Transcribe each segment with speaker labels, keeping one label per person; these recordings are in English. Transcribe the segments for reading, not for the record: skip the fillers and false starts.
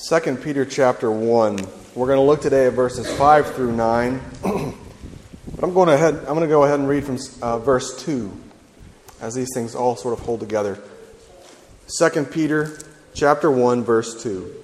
Speaker 1: 2 Peter chapter 1. We're going to look today at verses 5 through 9. But I'm going to go ahead and read from verse 2, as these things all sort of hold together. 2 Peter chapter 1, verse 2.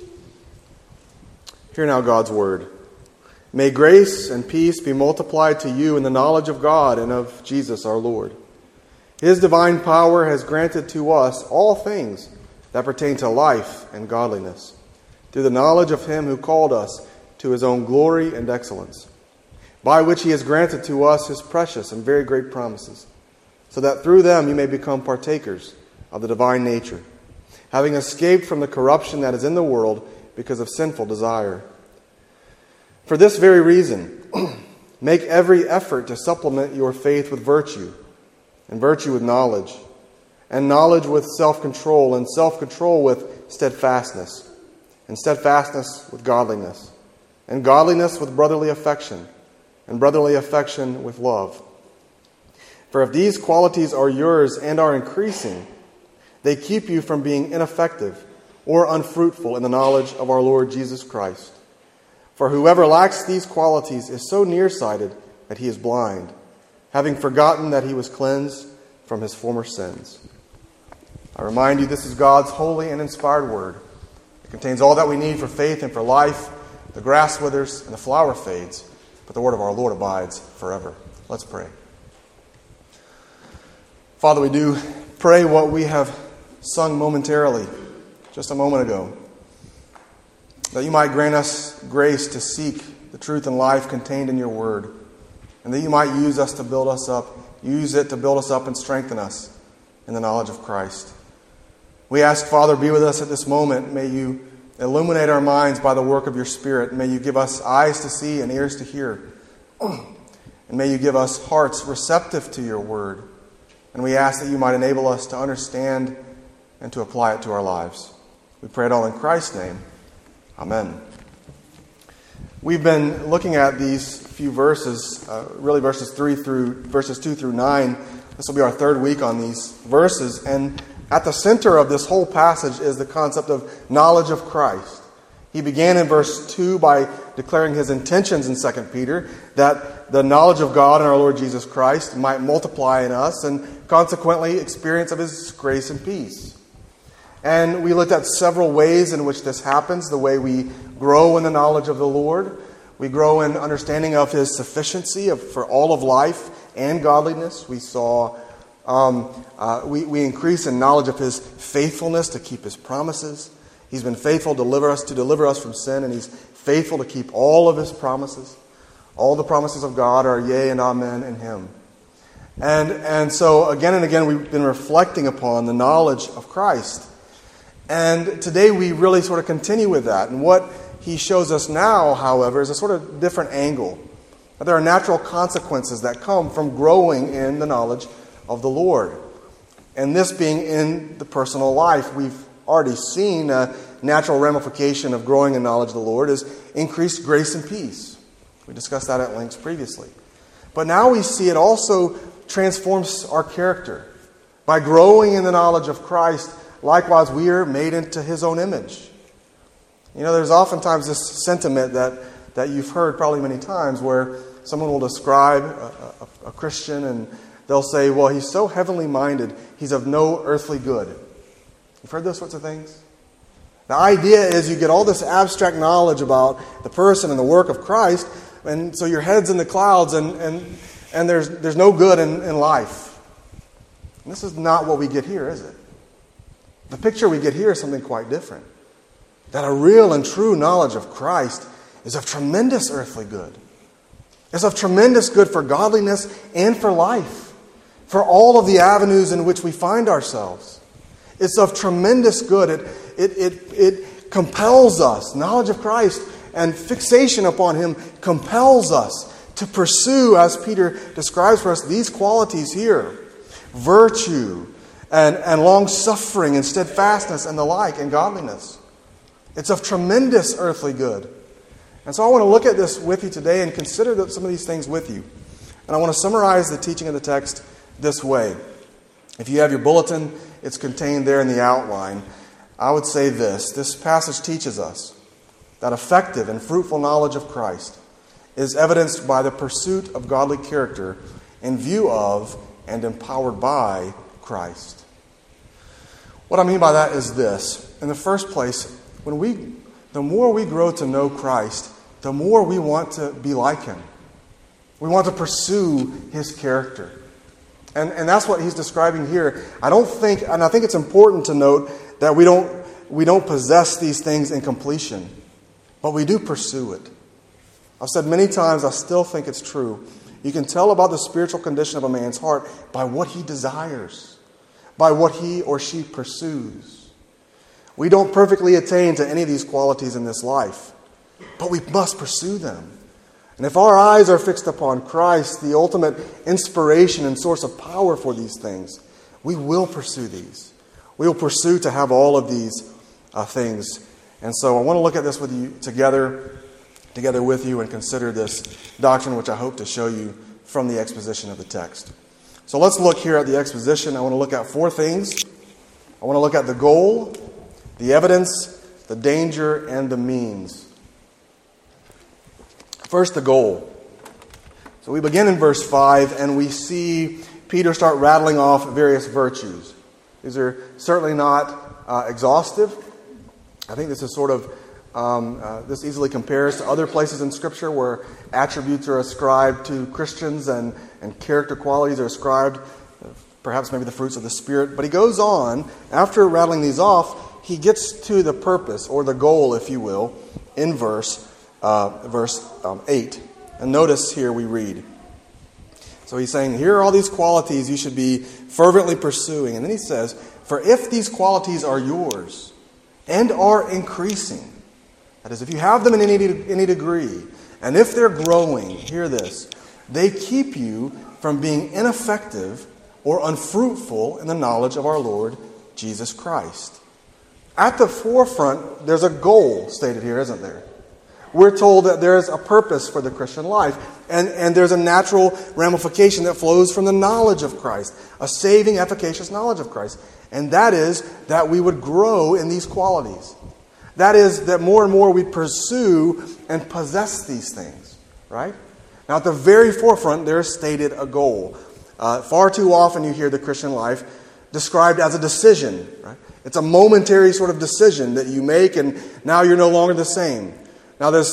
Speaker 1: Hear now God's word. May grace and peace be multiplied to you in the knowledge of God and of Jesus our Lord. His divine power has granted to us all things that pertain to life and godliness, through the knowledge of Him who called us to His own glory and excellence, by which He has granted to us His precious and very great promises, so that through them you may become partakers of the divine nature, having escaped from the corruption that is in the world because of sinful desire. For this very reason, make every effort to supplement your faith with virtue, and virtue with knowledge, and knowledge with self-control, and self-control with steadfastness, and steadfastness with godliness, and godliness with brotherly affection, and brotherly affection with love. For if these qualities are yours and are increasing, they keep you from being ineffective or unfruitful in the knowledge of our Lord Jesus Christ. For whoever lacks these qualities is so nearsighted that he is blind, having forgotten that he was cleansed from his former sins. I remind you, this is God's holy and inspired word. It contains all that we need for faith and for life. The grass withers and the flower fades, but the word of our Lord abides forever. Let's pray. Father, we do pray what we have sung momentarily, just a moment ago, that you might grant us grace to seek the truth and life contained in your word, and that you might use us to build us up, use it to build us up and strengthen us in the knowledge of Christ. We ask, Father, be with us at this moment. May you illuminate our minds by the work of your Spirit. May you give us eyes to see and ears to hear. And may you give us hearts receptive to your word. And we ask that you might enable us to understand and to apply it to our lives. We pray it all in Christ's name. Amen. We've been looking at these few verses, really verses 2 through 9. This will be our third week on these verses. And at the center of this whole passage is the concept of knowledge of Christ. He began in verse 2 by declaring his intentions in 2 Peter, that the knowledge of God and our Lord Jesus Christ might multiply in us and consequently experience of His grace and peace. And we looked at several ways in which this happens, the way we grow in the knowledge of the Lord. We grow in understanding of His sufficiency for all of life and godliness. We saw we increase in knowledge of His faithfulness to keep His promises. He's been faithful to deliver us from sin, and He's faithful to keep all of His promises. All the promises of God are yea and amen in Him. And so again and again we've been reflecting upon the knowledge of Christ. And today we really sort of continue with that. And what he shows us now, however, is a sort of different angle. There are natural consequences that come from growing in the knowledge of the Lord. And this being in the personal life, we've already seen a natural ramification of growing in knowledge of the Lord is increased grace and peace. We discussed that at length previously. But now we see it also transforms our character. By growing in the knowledge of Christ, likewise we are made into His own image. You know, there's oftentimes this sentiment that you've heard probably many times where someone will describe a Christian and they'll say, well, he's so heavenly minded, he's of no earthly good. You've heard those sorts of things? The idea is you get all this abstract knowledge about the person and the work of Christ, and so your head's in the clouds and there's no good in life. And this is not what we get here, is it? The picture we get here is something quite different. That a real and true knowledge of Christ is of tremendous earthly good. It's of tremendous good for godliness and for life, for all of the avenues in which we find ourselves. It's of tremendous good. It compels us. Knowledge of Christ and fixation upon Him compels us to pursue, as Peter describes for us, these qualities here. Virtue and long-suffering and steadfastness and the like, and godliness. It's of tremendous earthly good. And so I want to look at this with you today and consider some of these things with you. And I want to summarize the teaching of the text this way. If you have your bulletin, it's contained there in the outline. I would say this passage teaches us that effective and fruitful knowledge of Christ is evidenced by the pursuit of godly character in view of and empowered by Christ. What I mean by that is this. In the first place, the more we grow to know Christ, the more we want to be like Him. We want to pursue His character. And that's what he's describing here. I think it's important to note that we don't possess these things in completion, but we do pursue it. I've said many times, I still think it's true. You can tell about the spiritual condition of a man's heart by what he desires, by what he or she pursues. We don't perfectly attain to any of these qualities in this life, but we must pursue them. And if our eyes are fixed upon Christ, the ultimate inspiration and source of power for these things, we will pursue these. We will pursue to have all of these things. And so I want to look at this with you together with you and consider this doctrine, which I hope to show you from the exposition of the text. So let's look here at the exposition. I want to look at 4 things. I want to look at the goal, the evidence, the danger, and the means. First, the goal. So we begin in verse 5, and we see Peter start rattling off various virtues. These are certainly not exhaustive. I think this is sort of, this easily compares to other places in Scripture where attributes are ascribed to Christians and character qualities are ascribed, perhaps maybe the fruits of the Spirit. But he goes on, after rattling these off, he gets to the purpose, or the goal, if you will, in verse 8. And notice here we read. So he's saying, here are all these qualities you should be fervently pursuing. And then he says, for if these qualities are yours and are increasing, that is, if you have them in any degree, and if they're growing, hear this, they keep you from being ineffective or unfruitful in the knowledge of our Lord Jesus Christ. At the forefront, there's a goal stated here, isn't there? We're told that there's a purpose for the Christian life. And there's a natural ramification that flows from the knowledge of Christ. A saving, efficacious knowledge of Christ. And that is that we would grow in these qualities. That is that more and more we pursue and possess these things. Right? Now at the very forefront there is stated a goal. Far too often you hear the Christian life described as a decision. Right? It's a momentary sort of decision that you make and now you're no longer the same. Now, there's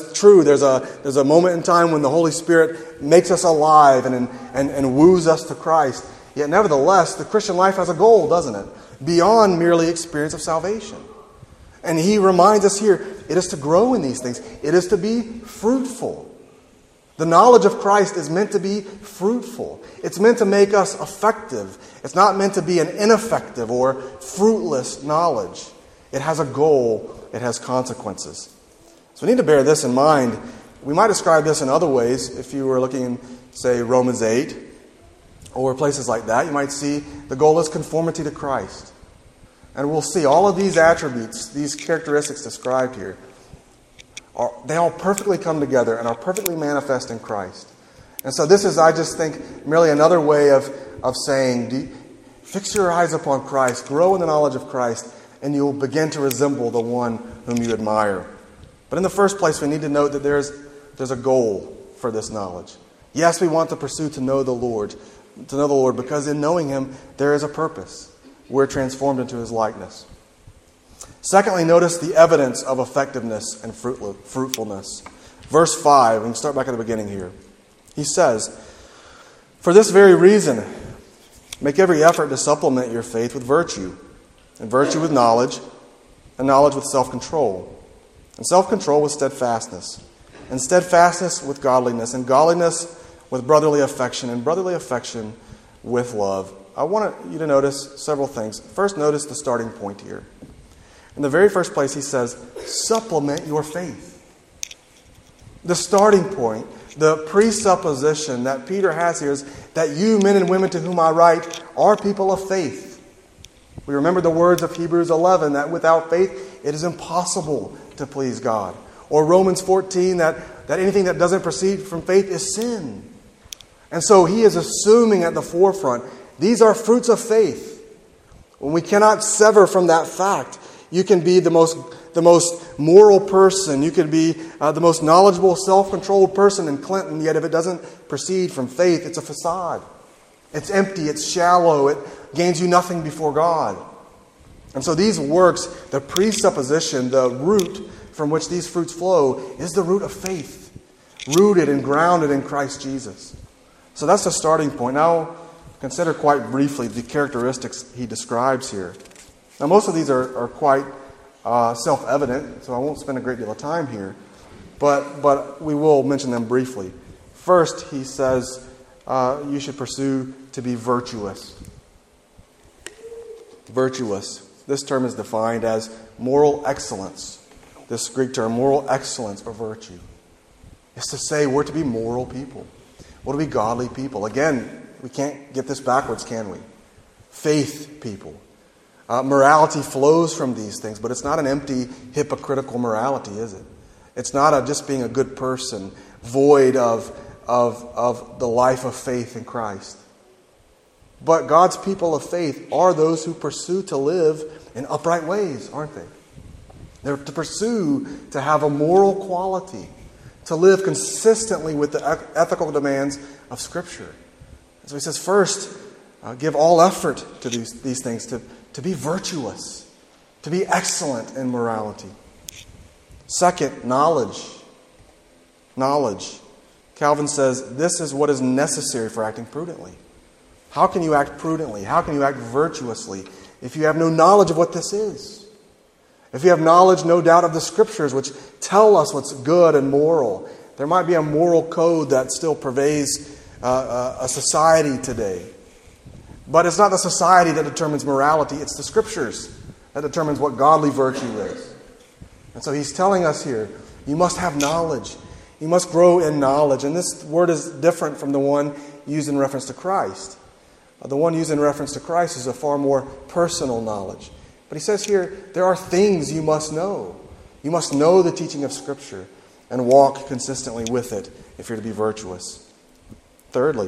Speaker 1: a moment in time when the Holy Spirit makes us alive and woos us to Christ. Yet, nevertheless, the Christian life has a goal, doesn't it? Beyond merely experience of salvation. And he reminds us here, it is to grow in these things. It is to be fruitful. The knowledge of Christ is meant to be fruitful. It's meant to make us effective. It's not meant to be an ineffective or fruitless knowledge. It has a goal. It has consequences. So we need to bear this in mind. We might describe this in other ways. If you were looking in, say, Romans 8 or places like that, you might see the goal is conformity to Christ. And we'll see all of these attributes, these characteristics described here, they all perfectly come together and are perfectly manifest in Christ. And so this is, I just think, merely another way of saying, fix your eyes upon Christ, grow in the knowledge of Christ, and you'll begin to resemble the one whom you admire. But in the first place, we need to note that there's a goal for this knowledge. Yes, we want to pursue to know the Lord, because in knowing Him, there is a purpose. We're transformed into His likeness. Secondly, notice the evidence of effectiveness and fruitfulness. Verse 5, we can start back at the beginning here. He says, for this very reason, make every effort to supplement your faith with virtue, and virtue with knowledge, and knowledge with self-control. And self-control with steadfastness, and steadfastness with godliness, and godliness with brotherly affection, and brotherly affection with love. I want you to notice several things. First, notice the starting point here. In the very first place, he says, supplement your faith. The starting point, the presupposition that Peter has here is that you men and women to whom I write are people of faith. We remember the words of Hebrews 11, that without faith it is impossible to please God. Or Romans 14, that anything that doesn't proceed from faith is sin. And so he is assuming at the forefront, these are fruits of faith. When we cannot sever from that fact, You can be the most moral person. You can be the most knowledgeable, self-controlled person in Clinton, yet if it doesn't proceed from faith, it's a facade. It's empty, it's shallow, it gains you nothing before God. And so these works, the presupposition, the root from which these fruits flow, is the root of faith, rooted and grounded in Christ Jesus. So that's the starting point. Now, consider quite briefly the characteristics he describes here. Now, most of these are quite self-evident, so I won't spend a great deal of time here, but we will mention them briefly. First, he says you should pursue to be virtuous. Virtuous. This term is defined as moral excellence. This Greek term, moral excellence or virtue, is to say we're to be moral people. We're to be godly people. Again, we can't get this backwards, can we? Faith people. Morality flows from these things, but it's not an empty, hypocritical morality, is it? It's not just being a good person, void of the life of faith in Christ. But God's people of faith are those who pursue to live in upright ways, aren't they? They're to pursue to have a moral quality, to live consistently with the ethical demands of Scripture. So he says, first, give all effort to these things, to be virtuous, to be excellent in morality. Second, knowledge. Knowledge. Calvin says, this is what is necessary for acting prudently. How can you act prudently? How can you act virtuously if you have no knowledge of what this is? If you have knowledge, no doubt, of the Scriptures, which tell us what's good and moral. There might be a moral code that still pervades a society today. But it's not the society that determines morality. It's the Scriptures that determines what godly virtue is. And so he's telling us here, you must have knowledge. You must grow in knowledge. And this word is different from the one used in reference to Christ. The one used in reference to Christ is a far more personal knowledge. But he says here, there are things you must know. You must know the teaching of Scripture and walk consistently with it if you're to be virtuous. Thirdly,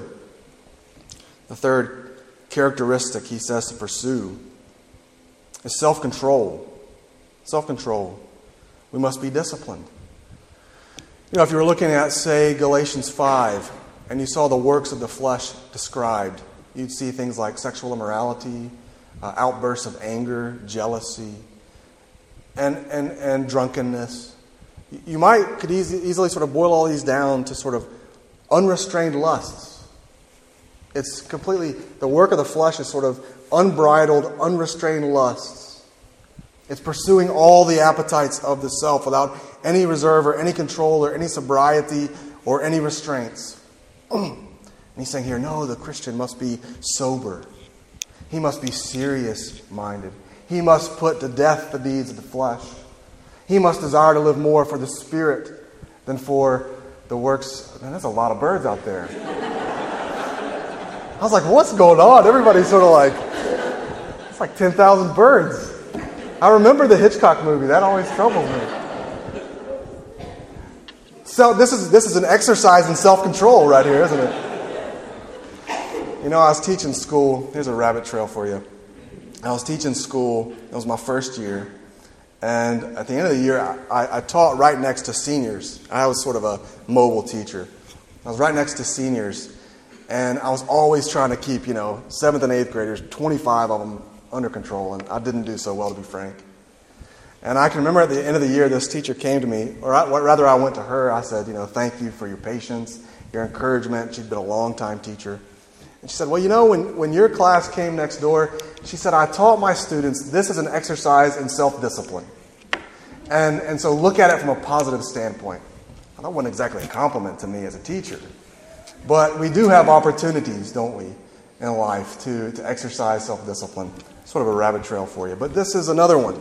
Speaker 1: the third characteristic he says to pursue is self-control. Self-control. We must be disciplined. You know, if you were looking at, say, Galatians 5, and you saw the works of the flesh described, you'd see things like sexual immorality, outbursts of anger, jealousy, and drunkenness. You could easily sort of boil all these down to sort of unrestrained lusts. It's completely, the work of the flesh is sort of unbridled, unrestrained lusts. It's pursuing all the appetites of the self without any reserve or any control or any sobriety or any restraints. And he's saying here, no, the Christian must be sober. He must be serious-minded. He must put to death the deeds of the flesh. He must desire to live more for the Spirit than for the works. Man, there's a lot of birds out there. I was like, what's going on? Everybody's sort of like, it's like 10,000 birds. I remember the Hitchcock movie. That always troubles me. So this is an exercise in self-control right here, isn't it? You know, I was teaching school. Here's a rabbit trail for you. I was teaching school. It was my first year. And at the end of the year, I taught right next to seniors. I was sort of a mobile teacher. I was right next to seniors. And I was always trying to keep, 7th and 8th graders, 25 of them, under control. And I didn't do so well, to be frank. And I can remember at the end of the year, this teacher came to me, or rather I went to her. I said, thank you for your patience, your encouragement. She'd been a long-time teacher. And she said, well, when your class came next door, she said, I taught my students this is an exercise in self-discipline. And so look at it from a positive standpoint. Well, that wasn't exactly a compliment to me as a teacher. But we do have opportunities, don't we, in life to exercise self-discipline. Sort of a rabbit trail for you. But this is another one.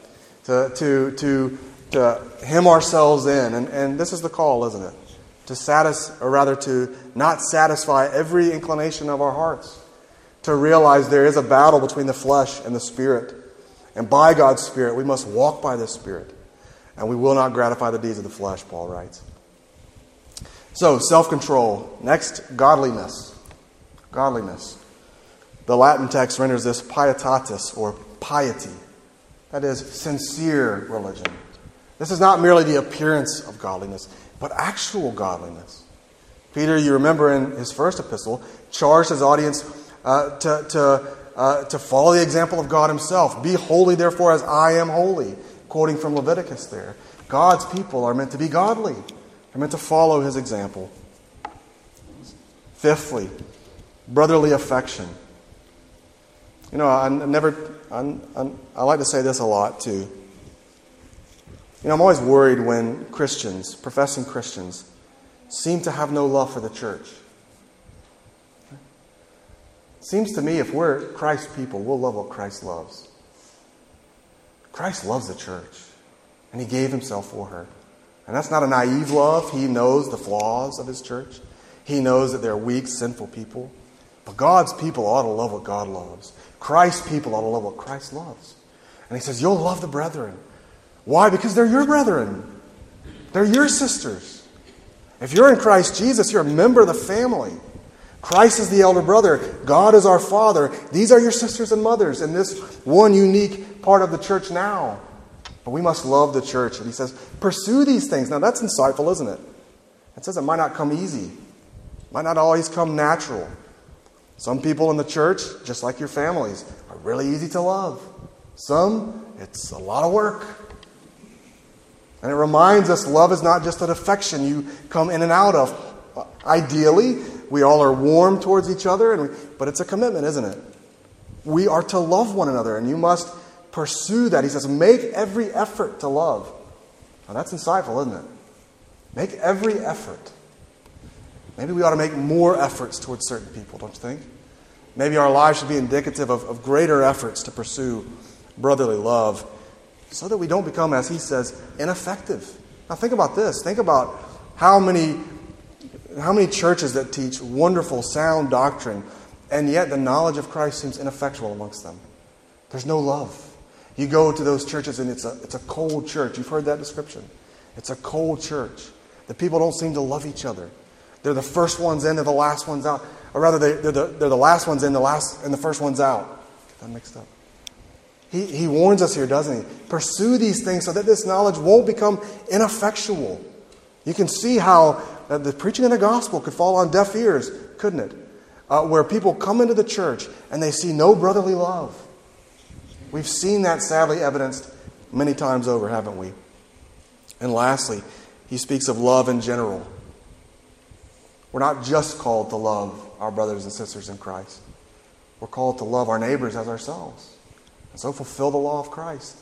Speaker 1: To hem ourselves in. And this is the call, isn't it? To not satisfy every inclination of our hearts. To realize there is a battle between the flesh and the Spirit. And by God's Spirit, we must walk by the Spirit. And we will not gratify the deeds of the flesh, Paul writes. So, self-control. Next, godliness. Godliness. The Latin text renders this pietatis, or piety. That is sincere religion. This is not merely the appearance of godliness, but actual godliness. Peter, you remember in his first epistle, charged his audience to follow the example of God himself. Be holy, therefore, as I am holy. Quoting from Leviticus there. God's people are meant to be godly. They're meant to follow his example. Fifthly, brotherly affection. You know, I like to say this a lot too. You know, I'm always worried when Christians, professing Christians, seem to have no love for the church. It seems to me if we're Christ's people, we'll love what Christ loves. Christ loves the church, and he gave himself for her. And that's not a naive love. He knows the flaws of his church. He knows that they're weak, sinful people. But God's people ought to love what God loves. Christ's people ought to love what Christ loves. And he says, you'll love the brethren. Why? Because they're your brethren. They're your sisters. If you're in Christ Jesus, you're a member of the family. Christ is the elder brother. God is our Father. These are your sisters and mothers in this one unique part of the church now. But we must love the church. And he says, pursue these things. Now that's insightful, isn't it? It says it might not come easy. It might not always come natural. Some people in the church, just like your families, are really easy to love. Some, it's a lot of work. And it reminds us love is not just an affection you come in and out of. Ideally, we all are warm towards each other, but it's a commitment, isn't it? We are to love one another, and you must pursue that. He says, make every effort to love. Now that's insightful, isn't it? Make every effort. Maybe we ought to make more efforts towards certain people, don't you think? Maybe our lives should be indicative of greater efforts to pursue brotherly love so that we don't become, as he says, ineffective. Now think about this. Think about how many churches that teach wonderful, sound doctrine, and yet the knowledge of Christ seems ineffectual amongst them. There's no love. You go to those churches and it's a cold church. You've heard that description. It's a cold church. The people don't seem to love each other. They're the first ones in, they're the last ones out. Or rather, they're the last ones in, and the first ones out. Get that mixed up. He warns us here, doesn't he? Pursue these things so that this knowledge won't become ineffectual. You can see how the preaching of the gospel could fall on deaf ears, couldn't it? Where people come into the church and they see no brotherly love. We've seen that sadly evidenced many times over, haven't we? And lastly, he speaks of love in general. We're not just called to love our brothers and sisters in Christ. We're called to love our neighbors as ourselves. And so fulfill the law of Christ.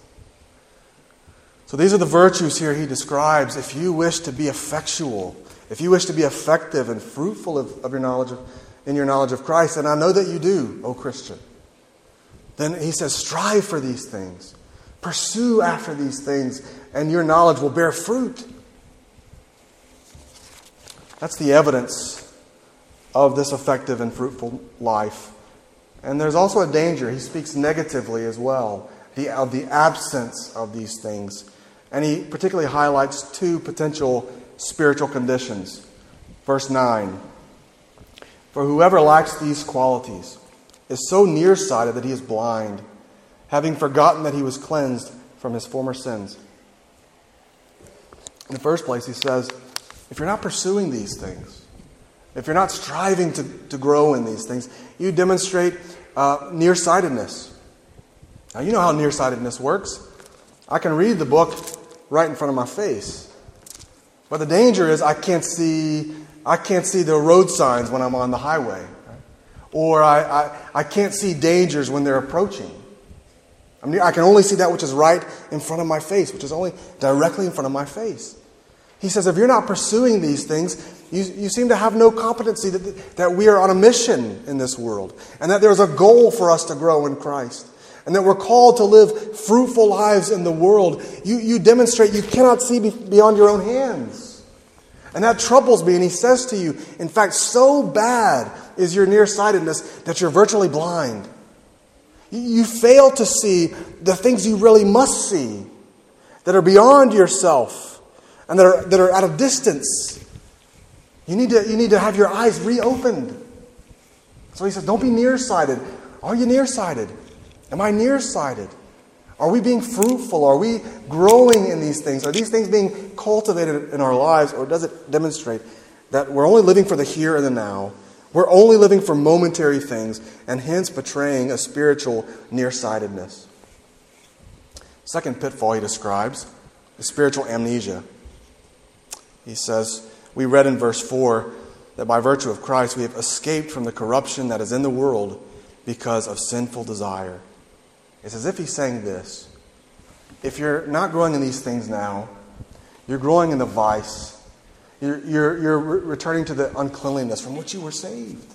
Speaker 1: So these are the virtues here he describes. If you wish to be effectual, if you wish to be effective and fruitful of your knowledge in your knowledge of Christ, and I know that you do, O Christian, then he says, strive for these things. Pursue after these things, and your knowledge will bear fruit. That's the evidence of this effective and fruitful life. And there's also a danger. He speaks negatively as well, of the absence of these things. And he particularly highlights two potential spiritual conditions. Verse 9. For whoever lacks these qualities is so nearsighted that he is blind, having forgotten that he was cleansed from his former sins. In the first place, he says, if you're not pursuing these things, if you're not striving to grow in these things, you demonstrate nearsightedness. Now, you know how nearsightedness works. I can read the book right in front of my face. But the danger is I can't see the road signs when I'm on the highway. Right? Or I can't see dangers when they're approaching. I can only see that which is right in front of my face, which is only directly in front of my face. He says, if you're not pursuing these things, you seem to have no competency that we are on a mission in this world. And that there's a goal for us to grow in Christ. And that we're called to live fruitful lives in the world. You demonstrate you cannot see beyond your own hands. And that troubles me. And he says to you, in fact, so bad is your nearsightedness that you're virtually blind. You fail to see the things you really must see that are beyond yourself. And that are at a distance. You need to have your eyes reopened. So he says, don't be nearsighted. Are you nearsighted? Am I nearsighted? Are we being fruitful? Are we growing in these things? Are these things being cultivated in our lives? Or does it demonstrate that we're only living for the here and the now? We're only living for momentary things, and hence betraying a spiritual nearsightedness. Second pitfall he describes is spiritual amnesia. He says, we read in verse 4 that by virtue of Christ we have escaped from the corruption that is in the world because of sinful desire. It's as if he's saying this: if you're not growing in these things now, you're growing in the vice. You're returning to the uncleanliness from which you were saved.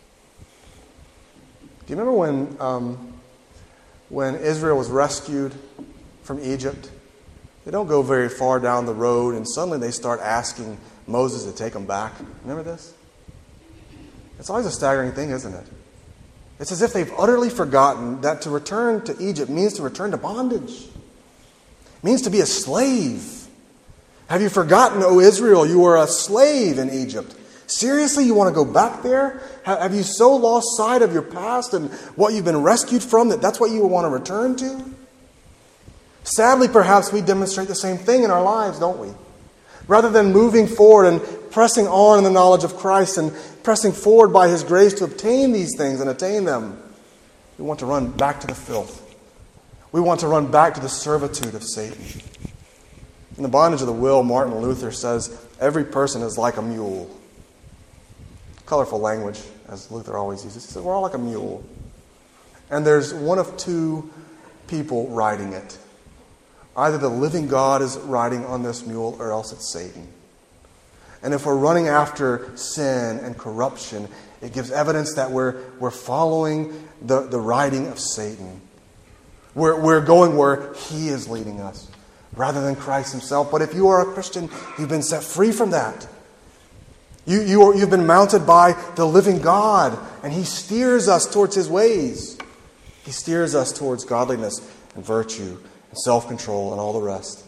Speaker 1: Do you remember when Israel was rescued from Egypt? They don't go very far down the road, and suddenly they start asking Moses to take them back. Remember this? It's always a staggering thing, isn't it? It's as if they've utterly forgotten that to return to Egypt means to return to bondage. It means to be a slave. Have you forgotten, O Israel, you were a slave in Egypt? Seriously, you want to go back there? Have you so lost sight of your past and what you've been rescued from that that's what you want to return to? Sadly, perhaps we demonstrate the same thing in our lives, don't we? Rather than moving forward and pressing on in the knowledge of Christ and pressing forward by His grace to obtain these things and attain them, we want to run back to the filth. We want to run back to the servitude of Satan. In The Bondage of the Will, Martin Luther says, every person is like a mule. Colorful language, as Luther always uses. He says, we're all like a mule. And there's one of two people riding it. Either the living God is riding on this mule, or else it's Satan. And if we're running after sin and corruption, it gives evidence that we're following the riding of Satan. We're going where he is leading us, rather than Christ himself. But if you are a Christian, you've been set free from that. You've been mounted by the living God, and he steers us towards his ways. He steers us towards godliness and virtue and self-control and all the rest.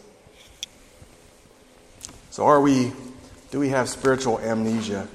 Speaker 1: So do we have spiritual amnesia?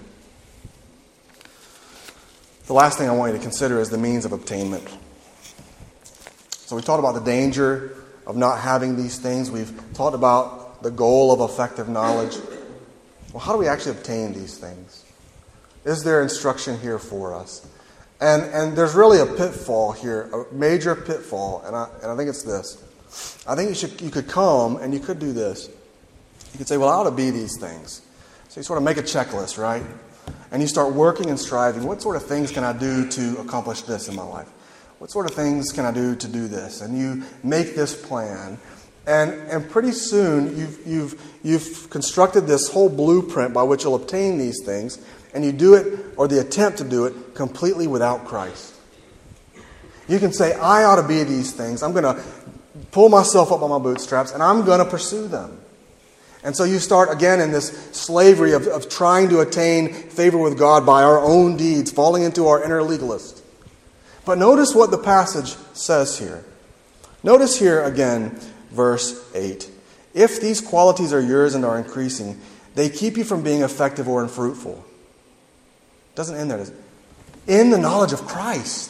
Speaker 1: The last thing I want you to consider is the means of obtainment. So we talked about the danger of not having these things. We've talked about the goal of effective knowledge. Well, how do we actually obtain these things? Is there instruction here for us? And there's really a pitfall here, a major pitfall, and I think it's this. I think you could come and you could do this. You could say, well, I ought to be these things. So you sort of make a checklist, right? And you start working and striving. What sort of things can I do to accomplish this in my life? What sort of things can I do to do this? And you make this plan. And pretty soon you've constructed this whole blueprint by which you'll obtain these things. And you do it, or the attempt to do it, completely without Christ. You can say, I ought to be these things. I'm going to pull myself up by my bootstraps, and I'm going to pursue them. And so you start again in this slavery of trying to attain favor with God by our own deeds, falling into our inner legalist. But notice what the passage says here. Notice here again, verse 8. If these qualities are yours and are increasing, they keep you from being effective or unfruitful. It doesn't end there, does it? In the knowledge of Christ.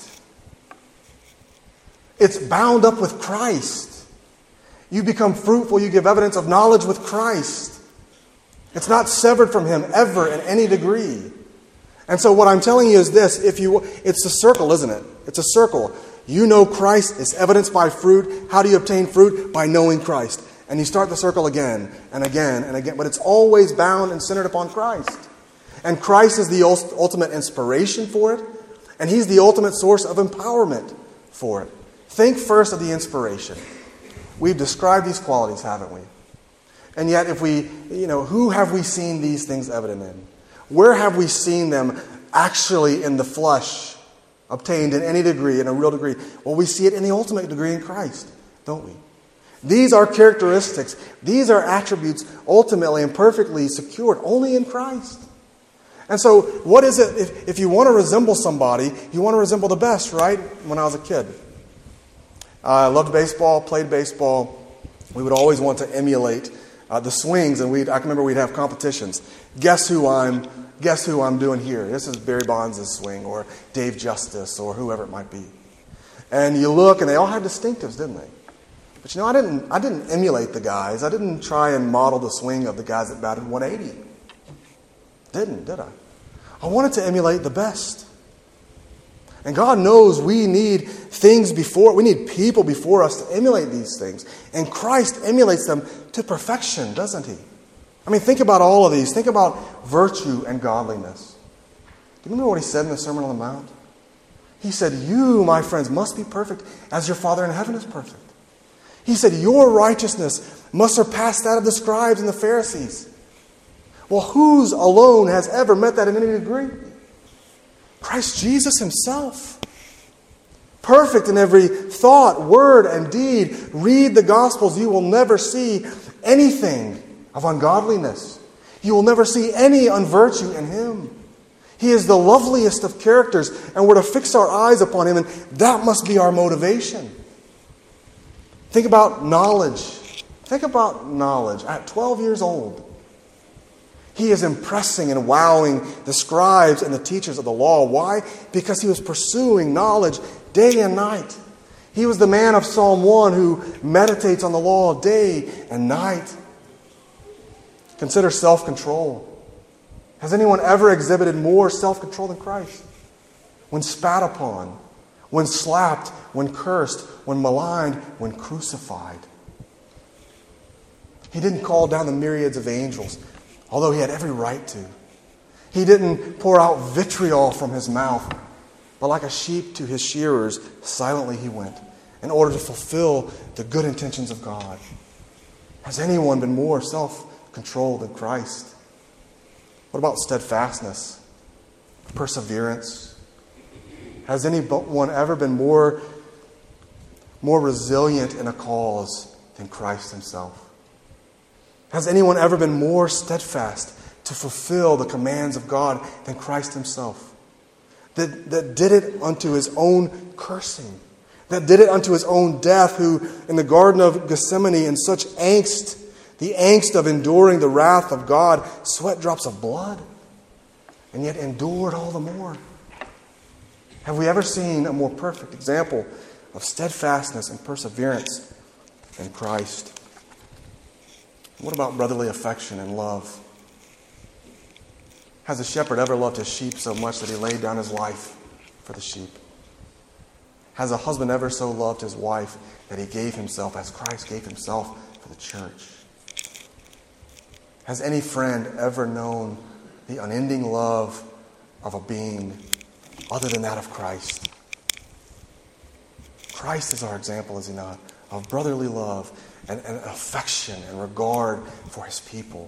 Speaker 1: It's bound up with Christ. You become fruitful, you give evidence of knowledge with Christ. It's not severed from Him ever in any degree. And so what I'm telling you is this, it's a circle, isn't it? It's a circle. You know Christ, it's evidenced by fruit. How do you obtain fruit? By knowing Christ. And you start the circle again and again and again, but it's always bound and centered upon Christ. And Christ is the ultimate inspiration for it, and He's the ultimate source of empowerment for it. Think first of the inspiration. We've described these qualities, haven't we? And yet, who have we seen these things evident in? Where have we seen them actually in the flesh, obtained in any degree, in a real degree? Well, we see it in the ultimate degree in Christ, don't we? These are characteristics. These are attributes ultimately and perfectly secured only in Christ. And so, what is it, if you want to resemble somebody, you want to resemble the best, right? When I was a kid, I loved baseball, played baseball. We would always want to emulate the swings, and I can remember we'd have competitions. Guess who I'm doing here? This is Barry Bonds' swing, or Dave Justice, or whoever it might be. And you look, and they all had distinctives, didn't they? But I didn't emulate the guys. I didn't try and model the swing of the guys that batted 180. Did I? I wanted to emulate the best. And God knows we need we need people before us to emulate these things. And Christ emulates them to perfection, doesn't he? I mean, think about all of these. Think about virtue and godliness. Do you remember what he said in the Sermon on the Mount? He said, you, my friends, must be perfect as your Father in heaven is perfect. He said, your righteousness must surpass that of the scribes and the Pharisees. Well, whose alone has ever met that in any degree? Christ Jesus himself. Perfect in every thought, word, and deed. Read the Gospels. You will never see anything of ungodliness. You will never see any unvirtue in him. He is the loveliest of characters, and we're to fix our eyes upon him, and that must be our motivation. Think about knowledge. Think about knowledge. At 12 years old, he is impressing and wowing the scribes and the teachers of the law. Why? Because he was pursuing knowledge day and night. He was the man of Psalm 1 who meditates on the law day and night. Consider self-control. Has anyone ever exhibited more self-control than Christ? When spat upon, when slapped, when cursed, when maligned, when crucified. He didn't call down the myriads of angels, although he had every right to. He didn't pour out vitriol from his mouth, but like a sheep to his shearers, silently he went in order to fulfill the good intentions of God. Has anyone been more self-controlled than Christ? What about steadfastness, perseverance? Has anyone ever been more resilient in a cause than Christ himself? Has anyone ever been more steadfast to fulfill the commands of God than Christ himself? That did it unto his own cursing. That did it unto his own death, who in the Garden of Gethsemane in such angst, the angst of enduring the wrath of God, sweat drops of blood, and yet endured all the more. Have we ever seen a more perfect example of steadfastness and perseverance than Christ? What about brotherly affection and love? Has a shepherd ever loved his sheep so much that he laid down his life for the sheep? Has a husband ever so loved his wife that he gave himself as Christ gave himself for the church? Has any friend ever known the unending love of a being other than that of Christ? Christ is our example, is he not, of brotherly love and affection and regard for his people.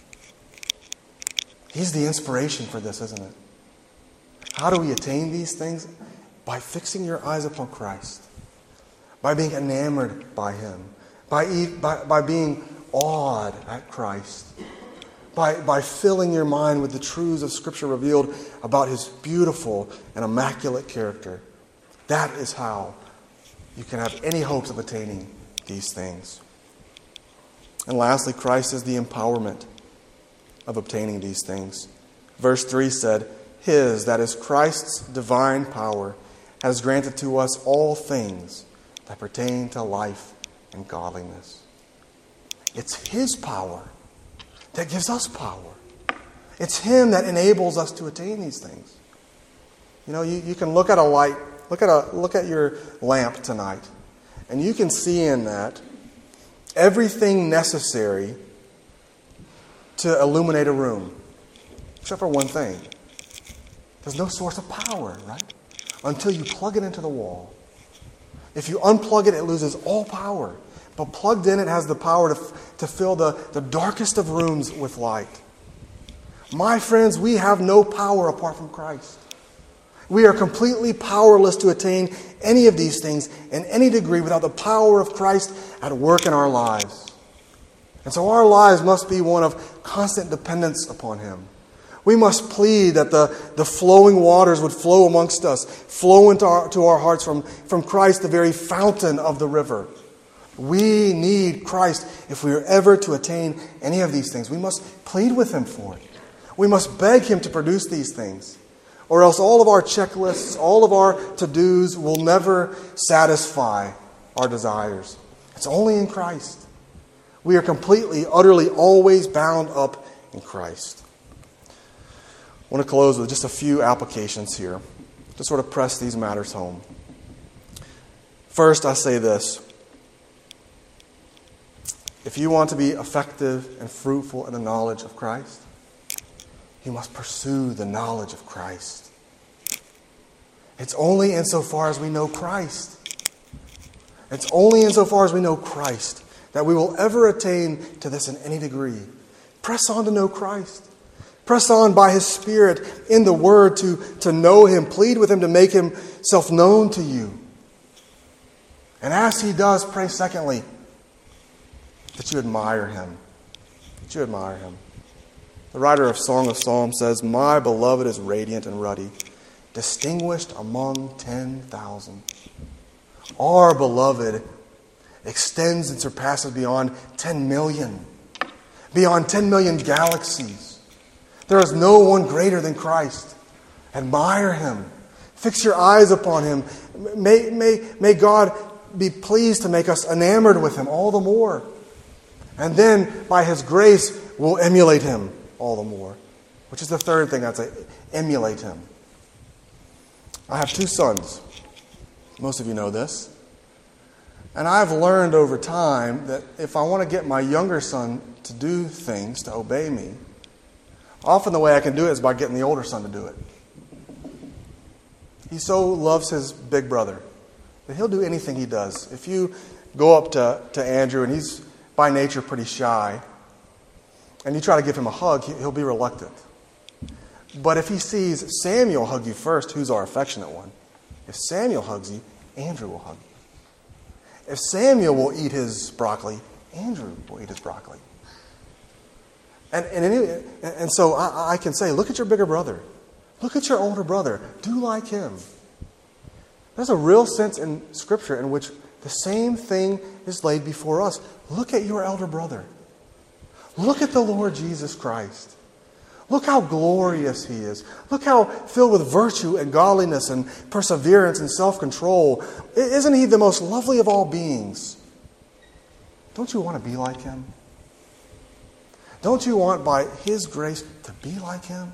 Speaker 1: He's the inspiration for this, isn't it? How do we attain these things? By fixing your eyes upon Christ. By being enamored by him. By being awed at Christ. By filling your mind with the truths of Scripture revealed about his beautiful and immaculate character. That is how you can have any hopes of attaining these things. And lastly, Christ is the empowerment of obtaining these things. Verse 3 said, his, that is Christ's divine power, has granted to us all things that pertain to life and godliness. It's his power that gives us power. It's him that enables us to attain these things. You know, you can look at a light, look at your lamp tonight, and you can see in that everything necessary to illuminate a room, except for one thing. There's no source of power, right? Until you plug it into the wall. If you unplug it, it loses all power. But plugged in, it has the power to fill the darkest of rooms with light. My friends, we have no power apart from Christ. We are completely powerless to attain any of these things in any degree without the power of Christ at work in our lives. And so our lives must be one of constant dependence upon him. We must plead that the flowing waters would flow amongst us, flow into our hearts from Christ, the very fountain of the river. We need Christ if we are ever to attain any of these things. We must plead with him for it. We must beg him to produce these things. Or else all of our checklists, all of our to-dos will never satisfy our desires. It's only in Christ. We are completely, utterly, always bound up in Christ. I want to close with just a few applications here to sort of press these matters home. First, I say this. If you want to be effective and fruitful in the knowledge of Christ, you must pursue the knowledge of Christ. It's only insofar as we know Christ. It's only insofar as we know Christ that we will ever attain to this in any degree. Press on to know Christ. Press on by His Spirit in the Word to know Him. Plead with Him to make Himself known to you. And as He does, pray secondly, that you admire Him. That you admire Him. The writer of Song of Psalms says, "My beloved is radiant and ruddy, distinguished among 10,000. Our beloved extends and surpasses beyond 10 million. Beyond 10 million galaxies. There is no one greater than Christ. Admire Him. Fix your eyes upon Him. May God be pleased to make us enamored with Him all the more. And then, by His grace, we'll emulate Him all the more." Which is the third thing I'd say. Emulate Him. I have 2 sons. Most of you know this. And I've learned over time that if I want to get my younger son to do things, to obey me, often the way I can do it is by getting the older son to do it. He so loves his big brother that he'll do anything he does. If you go up to Andrew, and he's by nature pretty shy, and you try to give him a hug, he'll be reluctant. But if he sees Samuel hug you first, who's our affectionate one, if Samuel hugs you, Andrew will hug you. If Samuel will eat his broccoli, Andrew will eat his broccoli. And so I can say, look at your bigger brother. Look at your older brother. Do like him. There's a real sense in Scripture in which the same thing is laid before us. Look at your elder brother. Look at the Lord Jesus Christ. Look how glorious He is. Look how filled with virtue and godliness and perseverance and self-control. Isn't He the most lovely of all beings? Don't you want to be like Him? Don't you want, by His grace, to be like Him?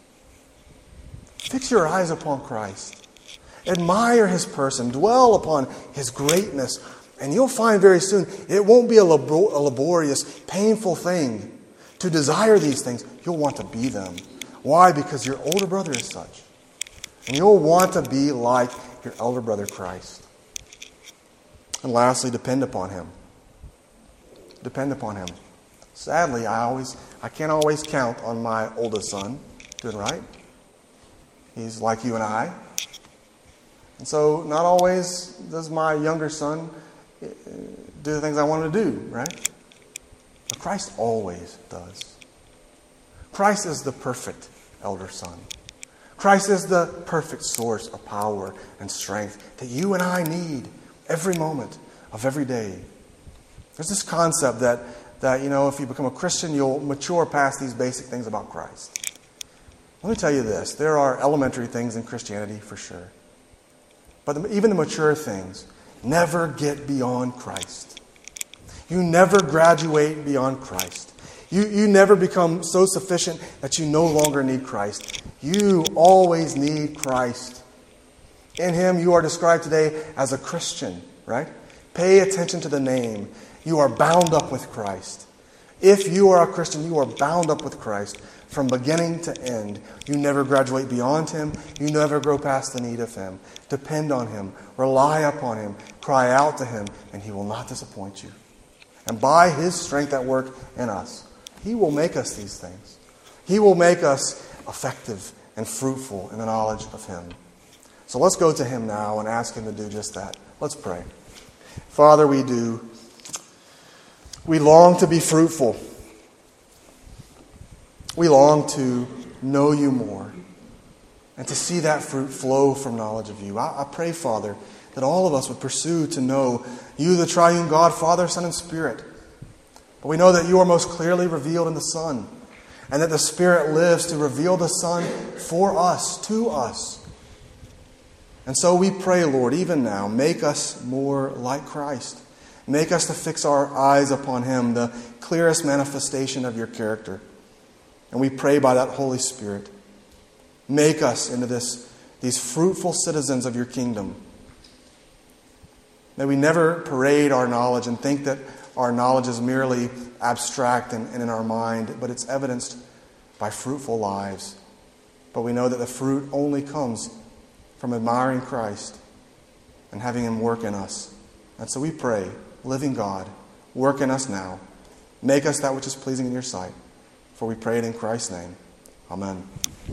Speaker 1: Fix your eyes upon Christ. Admire His person. Dwell upon His greatness. And you'll find very soon it won't be a laborious, painful thing to desire these things. You'll want to be them. Why? Because your older brother is such. And you'll want to be like your elder brother Christ. And lastly, depend upon Him. Depend upon Him. Sadly, I can't always count on my oldest son doing right. He's like you and I. And so not always does my younger son do the things I want him to do, right? But Christ always does. Christ is the perfect elder son. Christ is the perfect source of power and strength that you and I need every moment of every day. There's this concept that if you become a Christian, you'll mature past these basic things about Christ. Let me tell you this. There are elementary things in Christianity for sure. But even the mature things never get beyond Christ. You never graduate beyond Christ. You never become so sufficient that you no longer need Christ. You always need Christ. In Him, you are described today as a Christian, right? Pay attention to the name. You are bound up with Christ. If you are a Christian, you are bound up with Christ from beginning to end. You never graduate beyond Him. You never grow past the need of Him. Depend on Him. Rely upon Him. Cry out to Him, and He will not disappoint you. And by His strength at work in us, He will make us these things. He will make us effective and fruitful in the knowledge of Him. So let's go to Him now and ask Him to do just that. Let's pray. Father, we long to be fruitful. We long to know You more and to see that fruit flow from knowledge of You. I pray, Father, that all of us would pursue to know You, the triune God, Father, Son, and Spirit. But we know that You are most clearly revealed in the Son, and that the Spirit lives to reveal the Son for us, to us. And so we pray, Lord, even now, make us more like Christ. Make us to fix our eyes upon Him, the clearest manifestation of your character. And we pray by that Holy Spirit, make us into these fruitful citizens of your kingdom. May we never parade our knowledge and think that our knowledge is merely abstract and in our mind, but it's evidenced by fruitful lives. But we know that the fruit only comes from admiring Christ and having Him work in us. And so we pray, living God, work in us now. Make us that which is pleasing in your sight. For we pray it in Christ's name. Amen.